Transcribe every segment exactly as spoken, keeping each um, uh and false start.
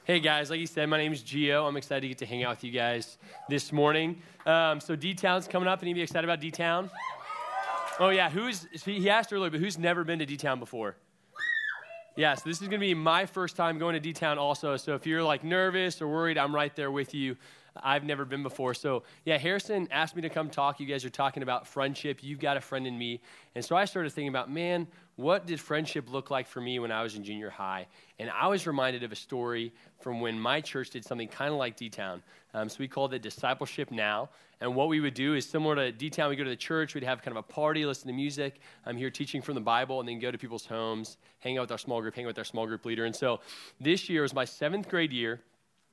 Hey guys, like you said, my name is Gio. I'm excited to get to hang out with you guys this morning. Um, so D-Town's coming up. Anybody excited about D-Town? Oh yeah, who's, he asked earlier, but who's never been to D-Town before? Yeah, so this is going to be my first time going to D-Town also. So if you're like nervous or worried, I'm right there with you. I've never been before. So yeah, Harrison asked me to come talk. You guys are talking about friendship. You've got a friend in me. And so I started thinking about, man, what did friendship look like for me when I was in junior high? And I was reminded of a story from when my church did something kind of like D-Town. Um, so we called it Discipleship Now. And what we would do is similar to D-Town, we go to the church, we'd have kind of a party, listen to music. I'm here teaching from the Bible, and then go to people's homes, hang out with our small group, hang out with our small group leader. And so this year was my seventh grade year.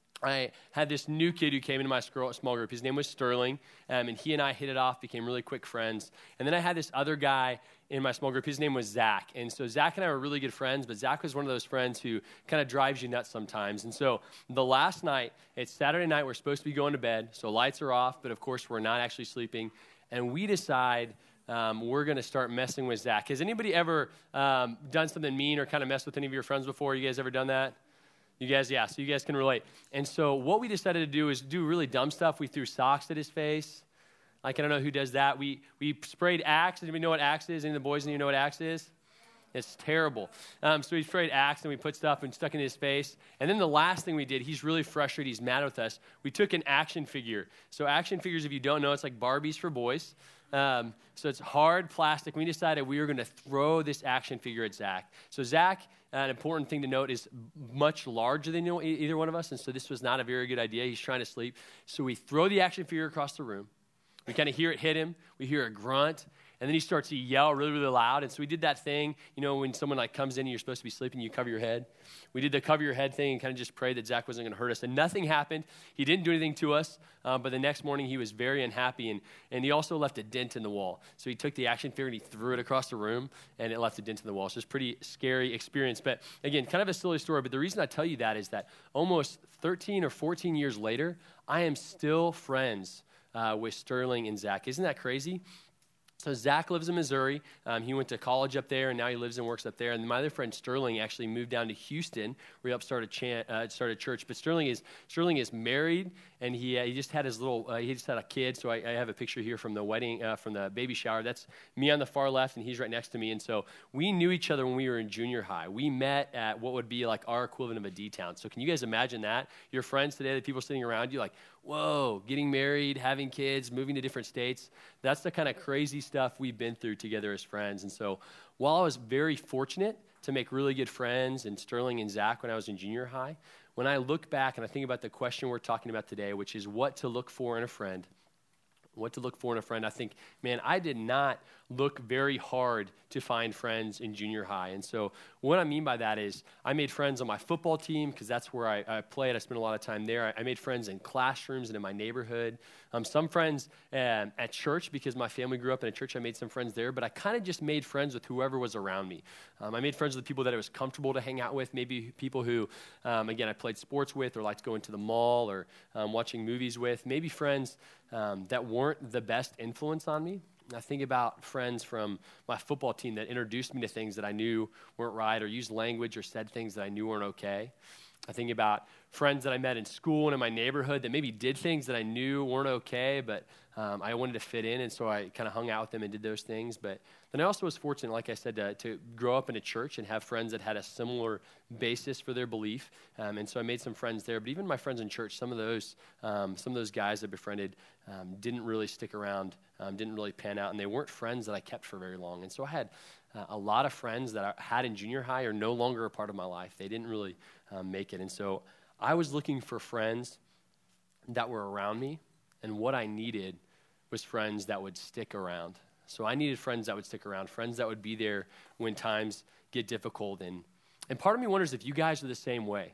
I had this new kid who came into my small group. His name was Sterling, um, and he and I hit it off, became really quick friends. And then I had this other guy in my small group. His name was Zach. And so Zach and I were really good friends, but Zach was one of those friends who kind of drives you nuts sometimes. And so the last night, it's Saturday night, we're supposed to be going to bed, so lights are off, but of course we're not actually sleeping. And we decide um, we're going to start messing with Zach. Has anybody ever um, done something mean or kind of messed with any of your friends before? You guys ever done that? You guys, yeah, so you guys can relate. And so what we decided to do is do really dumb stuff. We threw socks at his face. Like, I don't know who does that. We we sprayed Axe. Anybody know what Axe is? Any of the boys in you know what Axe is? It's terrible. Um, so we sprayed Axe, and we put stuff and stuck in his face. And then the last thing we did, he's really frustrated. He's mad with us. We took an action figure. So action figures, if you don't know, it's like Barbies for boys. Um, so it's hard plastic. We decided we were going to throw this action figure at Zach. So Zach, an important thing to note, is much larger than either one of us, and so this was not a very good idea. He's trying to sleep. So we throw the action figure across the room. We kind of hear it hit him. We hear a grunt, and then he starts to yell really, really loud. And so we did that thing, you know, when someone like comes in and you're supposed to be sleeping, you cover your head. We did the cover your head thing and kind of just prayed that Zach wasn't going to hurt us. And nothing happened. He didn't do anything to us, uh, but the next morning he was very unhappy, and, and he also left a dent in the wall. So he took the action figure and he threw it across the room, and it left a dent in the wall. So it's a pretty scary experience. But again, kind of a silly story, but the reason I tell you that is that almost thirteen or fourteen years later, I am still friends Uh, with Sterling and Zach. Isn't that crazy? So Zach lives in Missouri. Um, he went to college up there, and now he lives and works up there. And my other friend Sterling actually moved down to Houston, where he helped start a, chant, uh, start a church. But Sterling is Sterling is married, and he uh, he just had his little uh, he just had a kid. So I, I have a picture here from the wedding, uh, from the baby shower. That's me on the far left, and he's right next to me. And so we knew each other when we were in junior high. We met at what would be like our equivalent of a D-Town. So can you guys imagine that? Your friends today, the people sitting around you, like, whoa, getting married, having kids, moving to different states. That's the kind of crazy stuff we've been through together as friends. And so while I was very fortunate to make really good friends in Sterling and Zach when I was in junior high, when I look back and I think about the question we're talking about today, which is what to look for in a friend, what to look for in a friend, I think, man, I did not look very hard to find friends in junior high. And so what I mean by that is I made friends on my football team because that's where I, I played. I spent a lot of time there. I, I made friends in classrooms and in my neighborhood. Um, some friends um, at church because my family grew up in a church. I made some friends there, but I kind of just made friends with whoever was around me. Um, I made friends with people that it was comfortable to hang out with, maybe people who, um, again, I played sports with or liked going to the mall or um, watching movies with, maybe friends um, that weren't the best influence on me. I think about friends from my football team that introduced me to things that I knew weren't right or used language or said things that I knew weren't okay. I think about friends that I met in school and in my neighborhood that maybe did things that I knew weren't okay, but um, I wanted to fit in, and so I kind of hung out with them and did those things. But then I also was fortunate, like I said, to, to grow up in a church and have friends that had a similar basis for their belief, um, and so I made some friends there. But even my friends in church, some of those um, some of those guys I befriended um, didn't really stick around, um, didn't really pan out, and they weren't friends that I kept for very long. And so I had uh, a lot of friends that I had in junior high are no longer a part of my life. They didn't really um, make it, and so I was looking for friends that were around me, and what I needed was friends that would stick around. So I needed friends that would stick around, friends that would be there when times get difficult. And, and part of me wonders if you guys are the same way.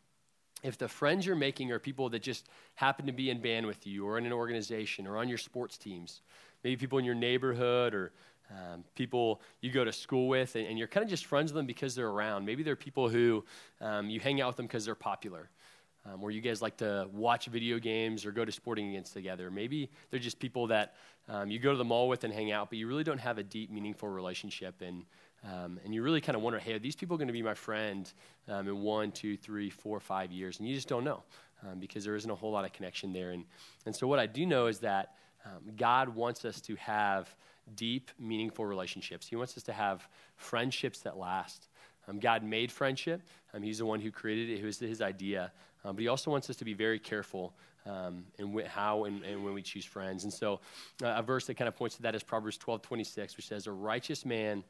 If the friends you're making are people that just happen to be in band with you or in an organization or on your sports teams, maybe people in your neighborhood or Um, people you go to school with, and, and you're kind of just friends with them because they're around. Maybe they're people who um, you hang out with them because they're popular, um, or you guys like to watch video games or go to sporting events together. Maybe they're just people that um, you go to the mall with and hang out, but you really don't have a deep, meaningful relationship. And Um, and you really kind of wonder, hey, are these people going to be my friend um, in one, two, three, four, five years? And you just don't know um, because there isn't a whole lot of connection there. And, and so what I do know is that um, God wants us to have deep, meaningful relationships. He wants us to have friendships that last. Um, God made friendship. Um, he's the one who created it. It was his idea. Um, but he also wants us to be very careful um, in wh- how and, and when we choose friends. And so uh, a verse that kind of points to that is Proverbs twelve twenty-six, which says, a righteous man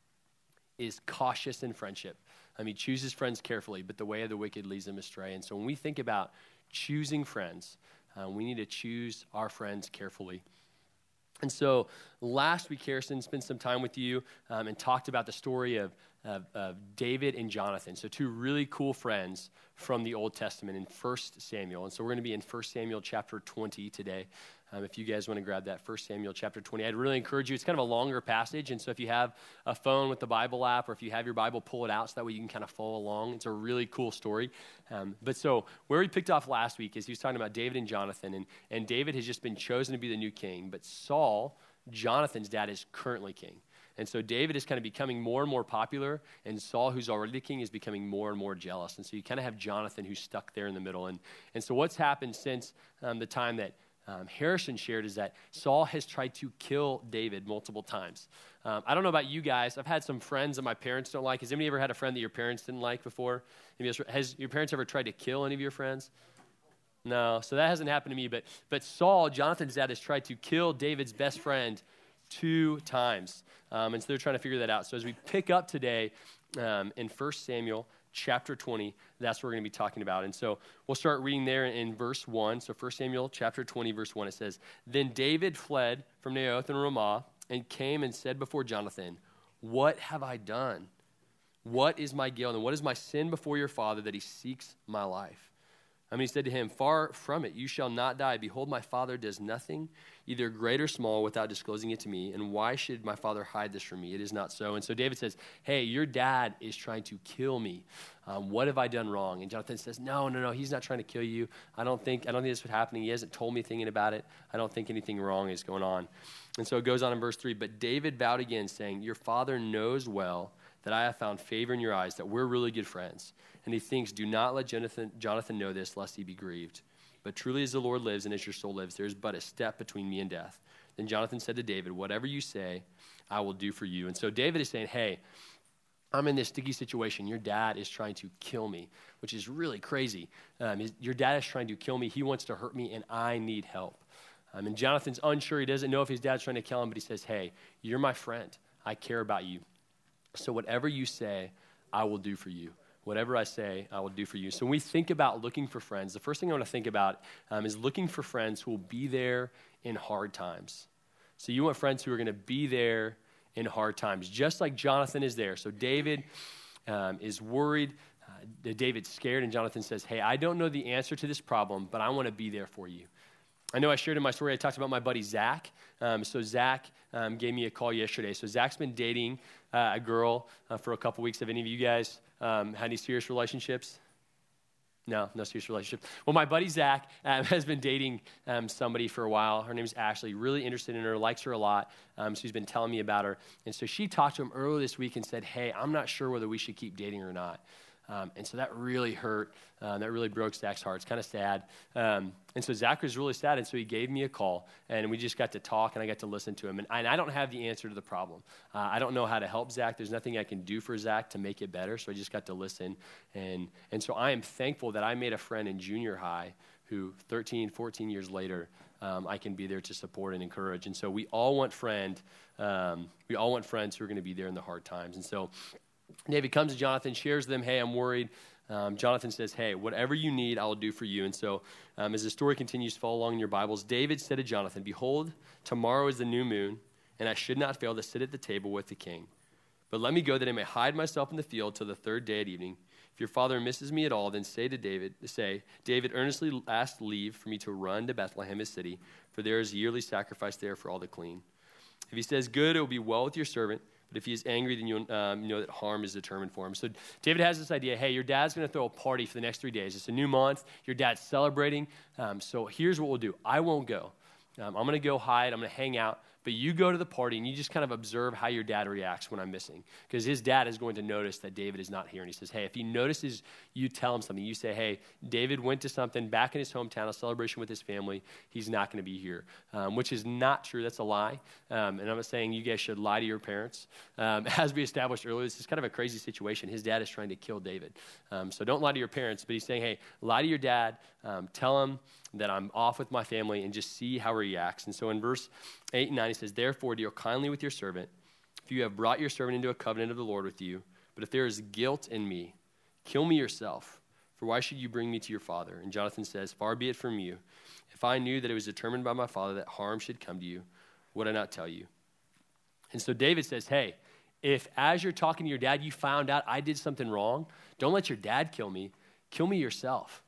is cautious in friendship. Um, he chooses friends carefully, but the way of the wicked leads them astray. And so when we think about choosing friends, uh, we need to choose our friends carefully. And so last week, Harrison spent some time with you um, and talked about the story of, of, of David and Jonathan. So two really cool friends from the Old Testament in First Samuel. And so we're going to be in First Samuel chapter twenty today. Um, if you guys want to grab that, First Samuel chapter twenty, I'd really encourage you. It's kind of a longer passage, and so if you have a phone with the Bible app or if you have your Bible, pull it out so that way you can kind of follow along. It's a really cool story. Um, but so where we picked off last week is he was talking about David and Jonathan, and, and David has just been chosen to be the new king, but Saul, Jonathan's dad, is currently king. And so David is kind of becoming more and more popular, and Saul, who's already the king, is becoming more and more jealous. And so you kind of have Jonathan who's stuck there in the middle. And, and so what's happened since um, the time that Um, Harrison shared is that Saul has tried to kill David multiple times. Um, I don't know about you guys. I've had some friends that my parents don't like. Has anybody ever had a friend that your parents didn't like before? Has your parents ever tried to kill any of your friends? No, so that hasn't happened to me. But but Saul, Jonathan's dad, has tried to kill David's best friend two times. Um, and so they're trying to figure that out. So as we pick up today um, in First Samuel chapter twenty, that's what we're going to be talking about. And so we'll start reading there in verse one. So First Samuel chapter twenty, verse one, it says, Then David fled from Naioth and Ramah and came and said before Jonathan, What have I done? What is my guilt and what is my sin before your father that he seeks my life? I mean, he said to him, Far from it, you shall not die. Behold, my father does nothing, either great or small, without disclosing it to me. And why should my father hide this from me? It is not so. And so David says, hey, your dad is trying to kill me. Um, what have I done wrong? And Jonathan says, no, no, no, he's not trying to kill you. I don't think, I don't think this is happening. He hasn't told me anything about it. I don't think anything wrong is going on. And so it goes on in verse three, but David vowed again, saying, your father knows well that I have found favor in your eyes, that we're really good friends. And he thinks, do not let Jonathan, Jonathan know this, lest he be grieved. But truly as the Lord lives and as your soul lives, there is but a step between me and death. Then Jonathan said to David, whatever you say, I will do for you. And so David is saying, hey, I'm in this sticky situation. Your dad is trying to kill me, which is really crazy. Um, his, your dad is trying to kill me. He wants to hurt me, and I need help. Um, and Jonathan's unsure. He doesn't know if his dad's trying to kill him, but he says, hey, you're my friend. I care about you. So whatever you say, I will do for you. Whatever I say, I will do for you. So when we think about looking for friends, the first thing I want to think about um, is looking for friends who will be there in hard times. So you want friends who are going to be there in hard times, just like Jonathan is there. So David um, is worried. Uh, David's scared, and Jonathan says, hey, I don't know the answer to this problem, but I want to be there for you. I know I shared in my story, I talked about my buddy Zach. Um, so Zach um, gave me a call yesterday. So Zach's been dating uh, a girl uh, for a couple weeks. Have any of you guys um, had any serious relationships? No, no serious relationship. Well, my buddy Zach um, has been dating um, somebody for a while. Her name is Ashley. Really interested in her, likes her a lot. Um, so he's been telling me about her. And so she talked to him earlier this week and said, hey, I'm not sure whether we should keep dating or not. Um, and so that really hurt. Uh, that really broke Zach's heart. It's kind of sad. Um, and so Zach was really sad, and so he gave me a call, and we just got to talk, and I got to listen to him. And, and I don't have the answer to the problem. Uh, I don't know how to help Zach. There's nothing I can do for Zach to make it better, so I just got to listen. And, and so I am thankful that I made a friend in junior high who thirteen, fourteen years later, um, I can be there to support and encourage. And so we all want friend. Um, we all want friends who are going to be there in the hard times. And so David comes to Jonathan, shares with them, hey, I'm worried. Um, Jonathan says, hey, whatever you need, I'll do for you. And so um, as the story continues, follow along in your Bibles. David said to Jonathan, behold, tomorrow is the new moon, and I should not fail to sit at the table with the king. But let me go that I may hide myself in the field till the third day at evening. If your father misses me at all, then say to David, say, David earnestly asked leave for me to run to Bethlehem, his city, for there is a yearly sacrifice there for all the clean. If he says, good, it will be well with your servant. But if he is angry, then you'll um, know that harm is determined for him. So David has this idea, hey, your dad's going to throw a party for the next three days. It's a new month. Your dad's celebrating. Um, so here's what we'll do. I won't go. Um, I'm going to go hide. I'm going to hang out. but you go to the party and you just kind of observe how your dad reacts when I'm missing. Because his dad is going to notice that David is not here. And he says, hey, if he notices you tell him something, you say, hey, David went to something back in his hometown, a celebration with his family. He's not going to be here, um, which is not true. That's a lie. Um, and I'm not saying you guys should lie to your parents. Um, as we established earlier, this is kind of a crazy situation. His dad is trying to kill David. Um, so don't lie to your parents, but he's saying, hey, lie to your dad. Um, tell him that I'm off with my family and just see how he reacts. And so in verse eight and nine, he says, therefore deal kindly with your servant, if you have brought your servant into a covenant of the Lord with you. But if there is guilt in me, kill me yourself. For why should you bring me to your father? And Jonathan says, far be it from you. If I knew that it was determined by my father that harm should come to you, would I not tell you? And so David says, hey, if as you're talking to your dad, you found out I did something wrong, don't let your dad kill me. Kill me yourself.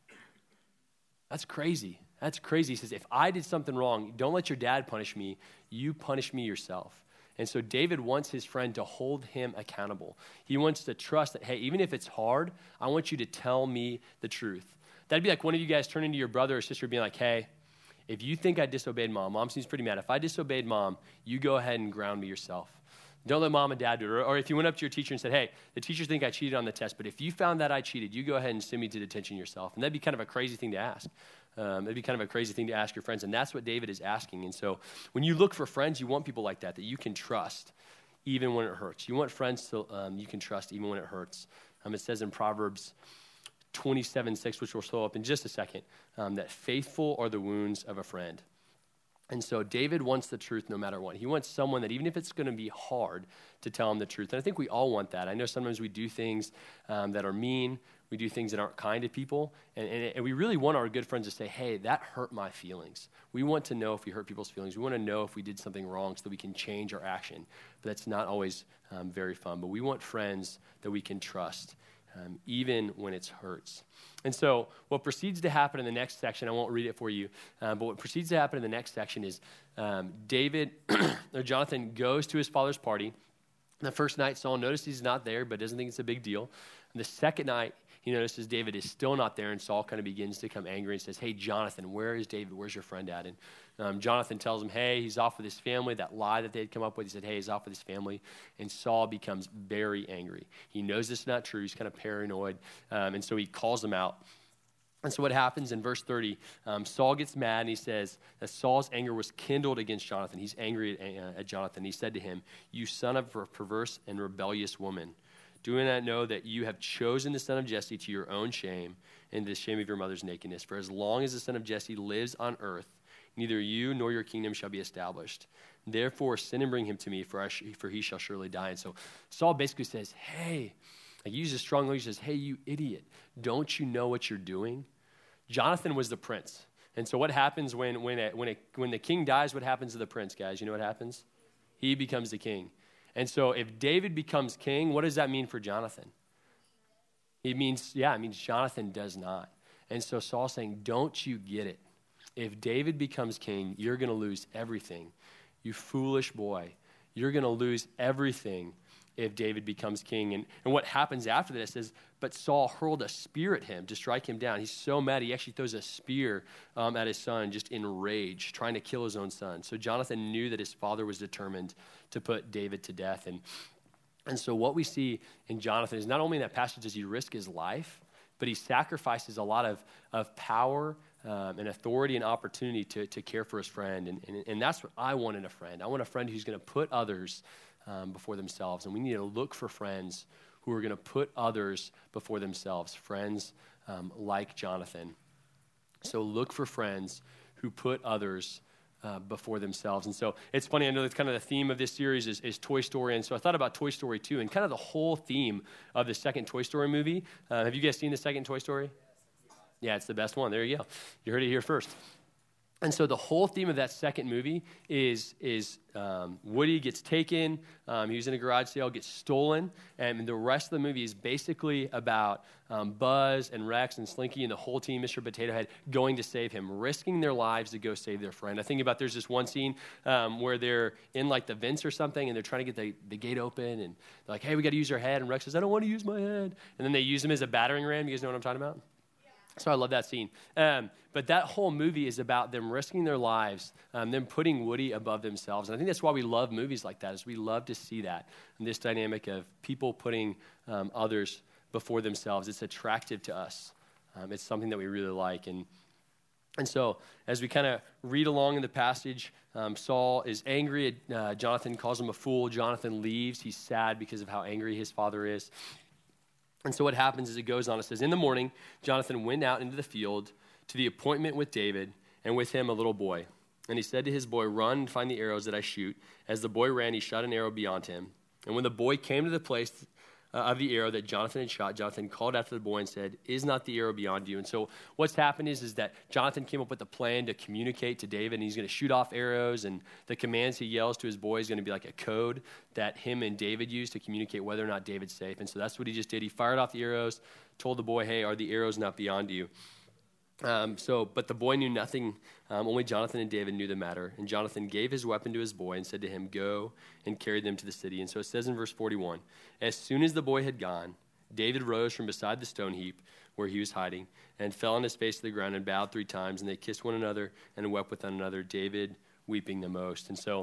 That's crazy. That's crazy. He says, if I did something wrong, don't let your dad punish me. You punish me yourself. And so David wants his friend to hold him accountable. He wants to trust that, hey, even if it's hard, I want you to tell me the truth. That'd be like one of you guys turning to your brother or sister being like, hey, if you think I disobeyed mom, mom seems pretty mad. If I disobeyed mom, you go ahead and ground me yourself. Don't let mom and dad do it. Or, or if you went up to your teacher and said, hey, the teachers think I cheated on the test, but if you found that I cheated, you go ahead and send me to detention yourself. And that'd be kind of a crazy thing to ask. Um, it'd be kind of a crazy thing to ask your friends. And that's what David is asking. And so when you look for friends, you want people like that, that you can trust even when it hurts. You want friends to, um, you can trust even when it hurts. Um, it says in Proverbs twenty-seven six, which we'll show up in just a second, um, that faithful are the wounds of a friend. And so David wants the truth no matter what. He wants someone that even if it's going to be hard to tell him the truth. And I think we all want that. I know sometimes we do things um, that are mean. We do things that aren't kind to people. And, and, and we really want our good friends to say, hey, that hurt my feelings. We want to know if we hurt people's feelings. We want to know if we did something wrong so that we can change our action. But that's not always um, very fun. But we want friends that we can trust, um, even when it hurts. And so what proceeds to happen in the next section, I won't read it for you, um, but what proceeds to happen in the next section is um, David, or Jonathan goes to his father's party. The first night, Saul notices he's not there, but doesn't think it's a big deal. And the second night, he notices David is still not there, and Saul kind of begins to become angry and says, hey, Jonathan, where is David? Where's your friend at? And um, Jonathan tells him, hey, he's off with his family. That lie that they had come up with, he said, hey, he's off with his family. And Saul becomes very angry. He knows it's not true. He's kind of paranoid, um, and so he calls him out. And so what happens in verse thirty, um, Saul gets mad, and he says that Saul's anger was kindled against Jonathan. He's angry at, uh, at Jonathan. He said to him, you son of a perverse and rebellious woman, do you not know that you have chosen the son of Jesse to your own shame and the shame of your mother's nakedness? For as long as the son of Jesse lives on earth, neither you nor your kingdom shall be established. Therefore, send and bring him to me, for, I sh- for he shall surely die. And so Saul basically says, hey, he uses strong language. He says, hey, you idiot, don't you know what you're doing? Jonathan was the prince. And so what happens when, when, a, when, a, when the king dies, what happens to the prince, guys? You know what happens? He becomes the king. And so if David becomes king, what does that mean for Jonathan? It means, yeah, it means Jonathan does not. And so Saul's saying, don't you get it? If David becomes king, you're going to lose everything. You foolish boy. You're going to lose everything if David becomes king. And, and what happens after that, it says, but Saul hurled a spear at him to strike him down. He's so mad, he actually throws a spear um, at his son, just in rage, trying to kill his own son. So Jonathan knew that his father was determined to put David to death. And, and so what we see in Jonathan is not only in that passage does he risk his life, but he sacrifices a lot of, of power um, and authority and opportunity to, to care for his friend. And, and, and that's what I want in a friend. I want a friend who's going to put others Um, before themselves. And we need to look for friends who are going to put others before themselves, friends um, like Jonathan. So look for friends who put others uh, before themselves. And so it's funny, I know that's kind of the theme of this series is, is Toy Story. And so I thought about Toy Story two and kind of the whole theme of the second Toy Story movie. Uh, have you guys seen the second Toy Story? Yeah, it's the best one. There you go. You heard it here first. And so the whole theme of that second movie is, is um, Woody gets taken, um, he was in a garage sale, gets stolen, and the rest of the movie is basically about um, Buzz and Rex and Slinky and the whole team, Mister Potato Head, going to save him, risking their lives to go save their friend. I think about there's this one scene um, where they're in like the vents or something, and they're trying to get the, the gate open, and they're like, hey, we got to use our head, and Rex says, I don't want to use my head. And then they use him as a battering ram. You guys know what I'm talking about? So I love that scene. Um, but that whole movie is about them risking their lives, um, them putting Woody above themselves. And I think that's why we love movies like that, is we love to see that, and this dynamic of people putting um, others before themselves. It's attractive to us. Um, it's something that we really like. And and so as we kind of read along in the passage, um, Saul is angry. Uh, Jonathan calls him a fool. Jonathan leaves. He's sad because of how angry his father is. And so what happens is it goes on. It says, in the morning, Jonathan went out into the field to the appointment with David, and with him a little boy. And he said to his boy, run and find the arrows that I shoot. As the boy ran, he shot an arrow beyond him. And when the boy came to the place uh, of the arrow that Jonathan had shot, Jonathan called after the boy and said, is not the arrow beyond you? And so what's happened is, is that Jonathan came up with a plan to communicate to David, and he's going to shoot off arrows, and the commands he yells to his boy is going to be like a code that him and David use to communicate whether or not David's safe. And so that's what he just did. He fired off the arrows, told the boy, hey, are the arrows not beyond you? Um, so, but the boy knew nothing. Um, only Jonathan and David knew the matter. And Jonathan gave his weapon to his boy and said to him, go and carry them to the city. And so it says in verse forty-one, as soon as the boy had gone, David rose from beside the stone heap where he was hiding and fell on his face to the ground and bowed three times. And they kissed one another and wept with one another, David weeping the most. And so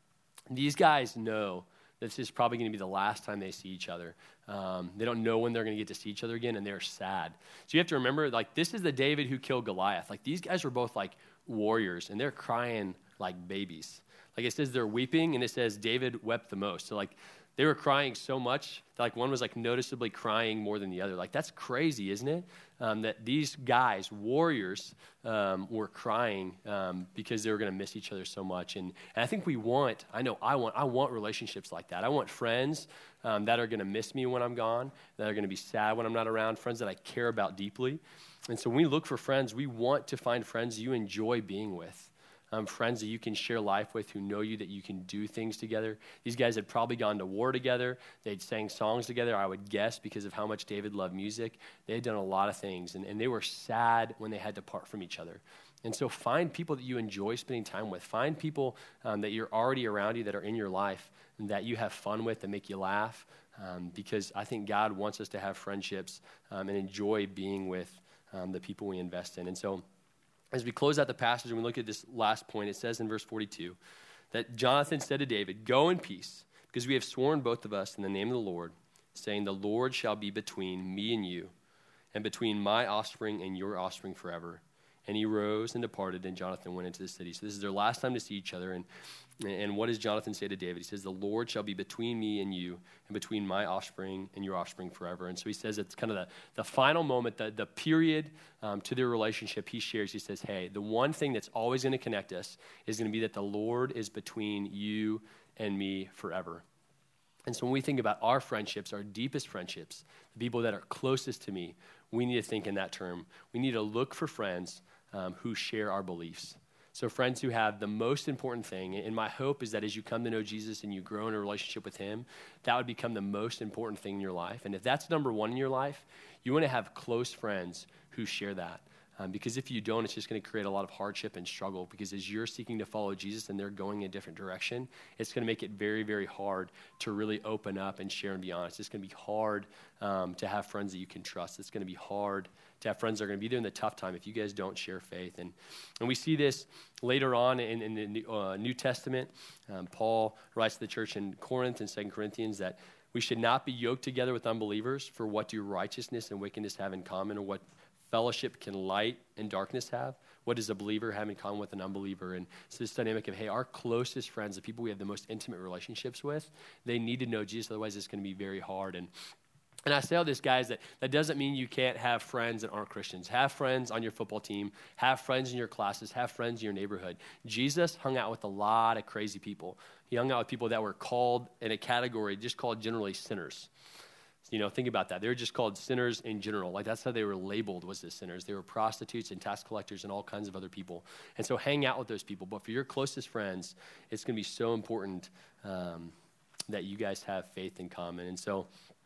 these guys know this is probably going to be the last time they see each other. Um, they don't know when they're going to get to see each other again, and they're sad. So you have to remember, like, this is the David who killed Goliath. Like, these guys were both, like, warriors, and they're crying like babies. Like, it says they're weeping, and it says David wept the most. So, like, they were crying so much that, like, one was, like, noticeably crying more than the other. Like, that's crazy, isn't it? Um, that these guys, warriors, um, were crying um, because they were going to miss each other so much. And, and I think we want, I know I want, I want relationships like that. I want friends um, that are going to miss me when I'm gone, that are going to be sad when I'm not around, friends that I care about deeply. And so when we look for friends, we want to find friends you enjoy being with. Um, friends that you can share life with, who know you, that you can do things together. These guys had probably gone to war together. They'd sang songs together, I would guess, because of how much David loved music. They had done a lot of things, and, and they were sad when they had to part from each other. And so find people that you enjoy spending time with. Find people um, that you're already around you, that are in your life, and that you have fun with, that make you laugh, um, because I think God wants us to have friendships um, and enjoy being with um, the people we invest in. And so as we close out the passage and we look at this last point, it says in verse forty-two that Jonathan said to David, go in peace, because we have sworn both of us in the name of the Lord, saying, the Lord shall be between me and you, and between my offspring and your offspring forever. And he rose and departed, and Jonathan went into the city. So this is their last time to see each other. And, and what does Jonathan say to David? He says, the Lord shall be between me and you, and between my offspring and your offspring forever. And so he says it's kind of the, the final moment, the, the period um, to their relationship he shares. He says, hey, the one thing that's always going to connect us is going to be that the Lord is between you and me forever. And so when we think about our friendships, our deepest friendships, the people that are closest to me, we need to think in that term. We need to look for friends um, who share our beliefs. So friends who have the most important thing, and my hope is that as you come to know Jesus and you grow in a relationship with him, that would become the most important thing in your life. And if that's number one in your life, you want to have close friends who share that. Um, because if you don't, it's just going to create a lot of hardship and struggle, because as you're seeking to follow Jesus and they're going in a different direction, it's going to make it very, very hard to really open up and share and be honest. It's going to be hard um, to have friends that you can trust. It's going to be hard to have friends that are going to be there in the tough time if you guys don't share faith. And and we see this later on in, in the New, uh, New Testament. Um, Paul writes to the church in Corinth in Second Corinthians that we should not be yoked together with unbelievers, for what do righteousness and wickedness have in common, or what fellowship can light and darkness have? What does a believer have in common with an unbeliever? And so this dynamic of, hey, our closest friends, the people we have the most intimate relationships with, they need to know Jesus, otherwise it's going to be very hard. And and I say all this, guys, that that doesn't mean you can't have friends that aren't Christians. Have friends on your football team. Have friends in your classes. Have friends in your neighborhood. Jesus hung out with a lot of crazy people. He hung out with people that were called in a category just called generally sinners. You know, think about that. They were just called sinners in general. Like, that's how they were labeled, was as sinners. They were prostitutes and tax collectors and all kinds of other people. And so hang out with those people. But for your closest friends, it's going to be so important um, that you guys have faith in common. And so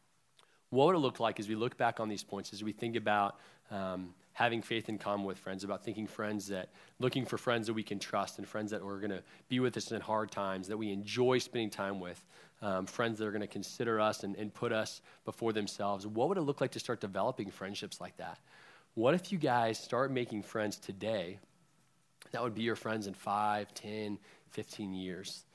what would it look like as we look back on these points, as we think about um, having faith in common with friends, about thinking friends that, looking for friends that we can trust and friends that are going to be with us in hard times, that we enjoy spending time with, um, friends that are going to consider us and, and put us before themselves. What would it look like to start developing friendships like that? what if you guys start making friends today that would be your friends in five, ten, fifteen years?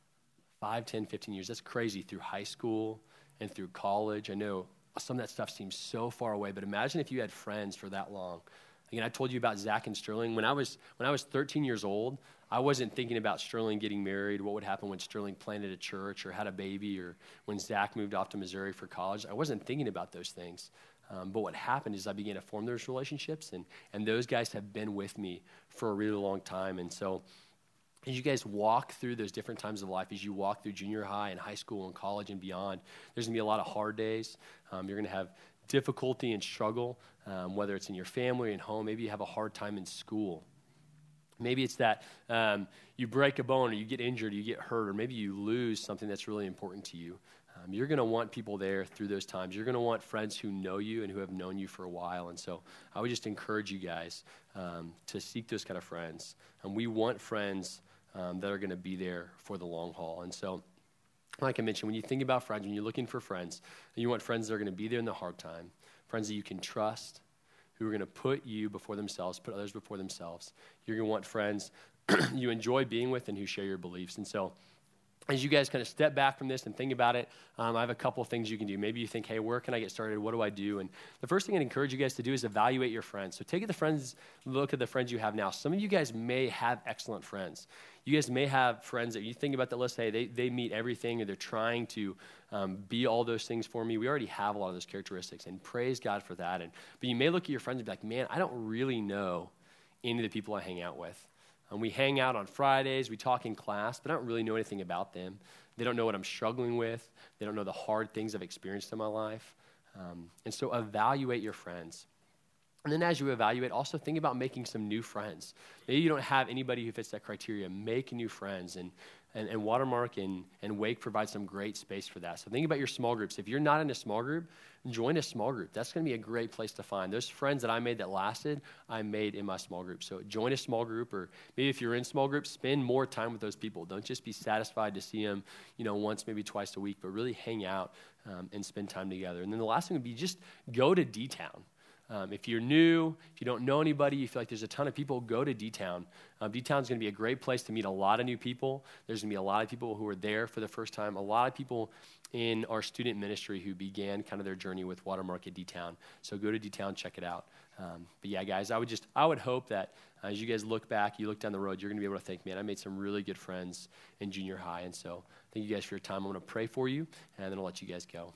Five, ten, fifteen years. That's crazy through high school and through college. I know some of that stuff seems so far away, but imagine if you had friends for that long. Again, I told you about Zach and Sterling. When I was when I was thirteen years old, I wasn't thinking about Sterling getting married, what would happen when Sterling planted a church or had a baby, or when Zach moved off to Missouri for college. I wasn't thinking about those things. Um, but what happened is I began to form those relationships, and, and those guys have been with me for a really long time. And so as you guys walk through those different times of life, as you walk through junior high and high school and college and beyond, there's going to be a lot of hard days. Um, you're going to have difficulty and struggle, um, whether it's in your family or in home. Maybe you have a hard time in school. Maybe it's that um, you break a bone or you get injured, or you get hurt, or maybe you lose something that's really important to you. Um, you're going to want people there through those times. You're going to want friends who know you and who have known you for a while. And so I would just encourage you guys um, to seek those kind of friends. And we want friends um, that are going to be there for the long haul. And so, like I mentioned, when you think about friends, when you're looking for friends, you want friends that are going to be there in the hard time, friends that you can trust, who are going to put you before themselves, put others before themselves. You're going to want friends you enjoy being with and who share your beliefs. And so as you guys kind of step back from this and think about it, um, I have a couple of things you can do. Maybe you think, hey, where can I get started? What do I do? And the first thing I'd encourage you guys to do is evaluate your friends. So take the friends, look at the friends you have now. Some of you guys may have excellent friends. You guys may have friends that you think about that list, hey, they, they meet everything, or they're trying to um, be all those things for me. We already have a lot of those characteristics, and praise God for that. And But you may look at your friends and be like, man, I don't really know any of the people I hang out with. Um, we hang out on Fridays, we talk in class, but I don't really know anything about them. They don't know what I'm struggling with. They don't know the hard things I've experienced in my life. Um, and so evaluate your friends. And then as you evaluate, also think about making some new friends. Maybe you don't have anybody who fits that criteria. Make new friends. And, and, and Watermark and, and Wake provide some great space for that. So think about your small groups. If you're not in a small group, join a small group. That's going to be a great place to find. Those friends that I made that lasted, I made in my small group. So join a small group, or maybe if you're in small groups, spend more time with those people. Don't just be satisfied to see them, you know, once, maybe twice a week, but really hang out um, and spend time together. And then the last thing would be just go to D-Town. Um, if you're new, if you don't know anybody, you feel like there's a ton of people, go to D-Town. Uh, D-Town is going to be a great place to meet a lot of new people. There's going to be a lot of people who are there for the first time, a lot of people in our student ministry who began kind of their journey with Watermark at D-Town. So go to D-Town, check it out. Um, but yeah, guys, I would just, I would hope that uh, as you guys look back, you look down the road, you're going to be able to think, man, I made some really good friends in junior high. And so thank you guys for your time. I'm going to pray for you, and then I'll let you guys go.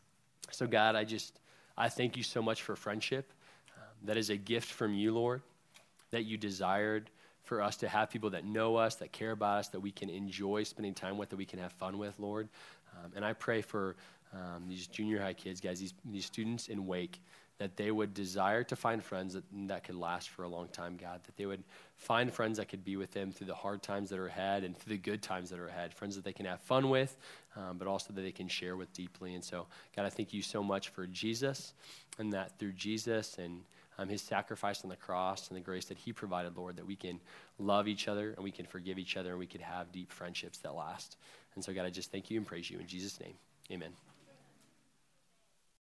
So God, I just, I thank you so much for friendship. Um, that is a gift from you, Lord, that you desired for us to have people that know us, that care about us, that we can enjoy spending time with, that we can have fun with, Lord. Um, and I pray for um, these junior high kids, guys, these, these students in Wake, that they would desire to find friends that, that could last for a long time, God, that they would find friends that could be with them through the hard times that are ahead and through the good times that are ahead, friends that they can have fun with, um, but also that they can share with deeply. And so, God, I thank you so much for Jesus, and that through Jesus and um, his sacrifice on the cross and the grace that he provided, Lord, that we can love each other and we can forgive each other and we can have deep friendships that last. And so, God, I just thank you and praise you in Jesus' name. Amen.